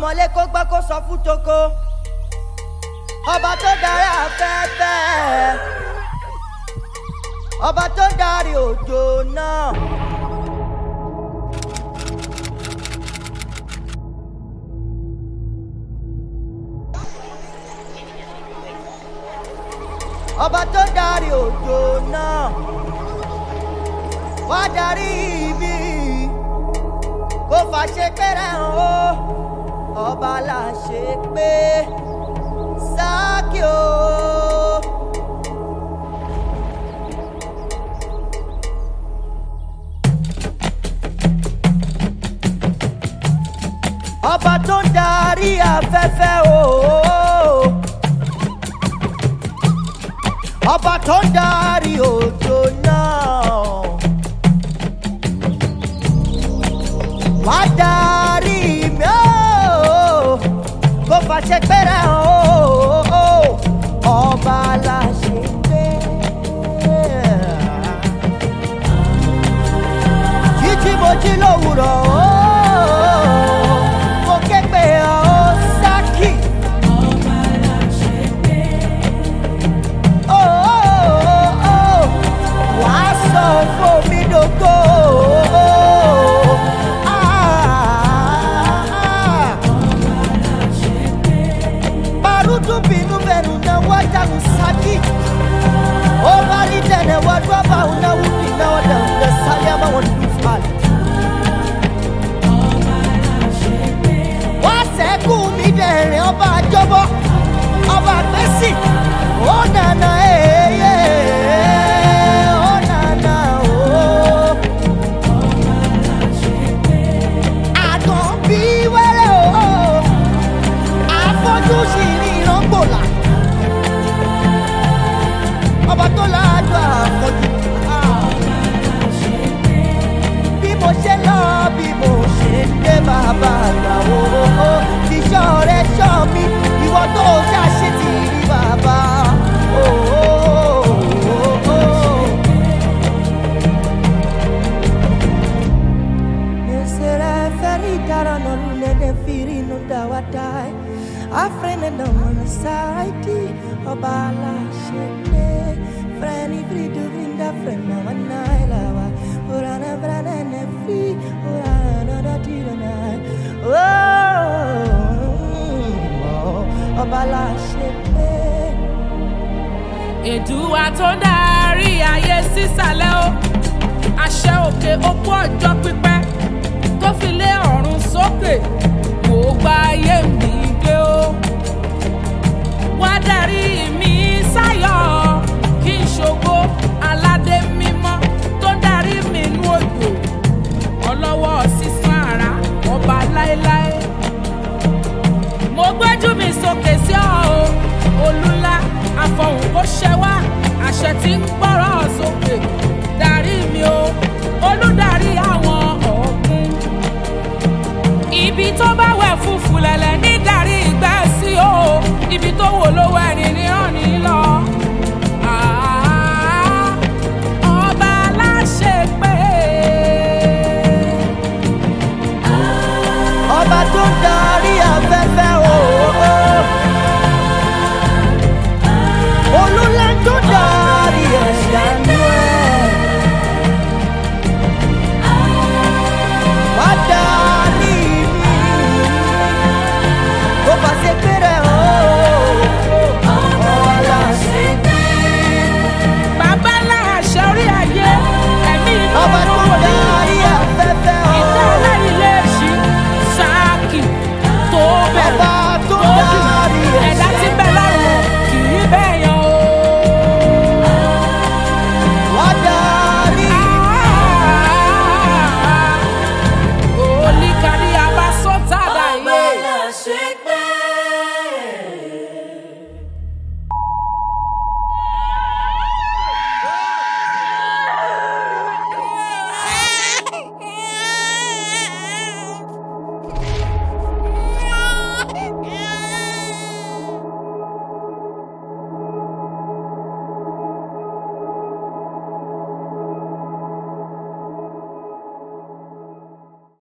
mọ́lé kó gbọ́ kó sọ fún toko. Ọba tó darí afẹ́fẹ́, ọba tó darí òjò náà. Ọba tó darí òjò náà, wá darí ibi kó fàṣẹ pẹ́rẹ́ hàn ó. Ọba là ṣe pé Sákì o. Ọba tó darí afẹ́fẹ́ o. Ọba tó darí òjò náà, wá darí mi o, kó fàṣẹ pẹ́rẹ́ hàn o. Ọba la ṣe pé jíjí mo jí lówùrọ̀ o, mo ké pè ọ́ Sákì. Ọba la ṣe pé wàá sọ fún mi dògo. Barutu binu benu na wajagu Sákì. Oba ni tene wadwa ba una wuti na wada una salia ma wondu fali. Wa seku mi dere ọba ajobo, ọba gbesi. O nana o nana o. Agan bi wele o. Afọ́jú sì ní ìrọ́gbòlà. Ọba tó láàjọ àfọ́jú. Bí mo ṣe lọ, bí mo ṣe dé bàbá àgbà o. Ìṣọ́ rẹ̀ ṣọ́ mi, ìwọ tó ṣàṣì ti rí bàbá. Nesere feri dara no lune de firi no dawadai. Afrene no one side. Ọba la ṣe pé freni fridu vinda frena wanaila. Orana brana ne fi, orana da tiranai. Ọba la ṣe pé. Èdùà tó darí ayé sísàlẹ̀ o, àṣẹ òkè òkú ọjọ́